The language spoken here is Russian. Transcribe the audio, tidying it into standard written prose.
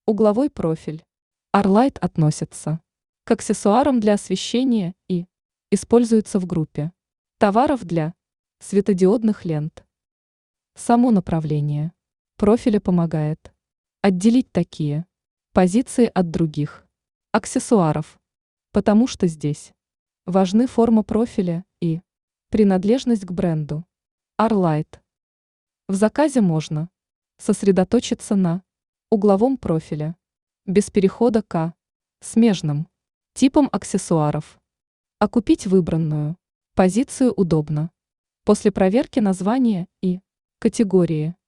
Угловой профиль. Arlight относится к аксессуарам для освещения и используется в группе товаров для светодиодных лент. Само направление профиля помогает отделить такие позиции от других аксессуаров, потому что здесь важны форма профиля и принадлежность к бренду. Arlight. В заказе можно сосредоточиться на угловом профиле, без перехода к смежным типам аксессуаров. А купить выбранную позицию удобно после проверки названия и категории.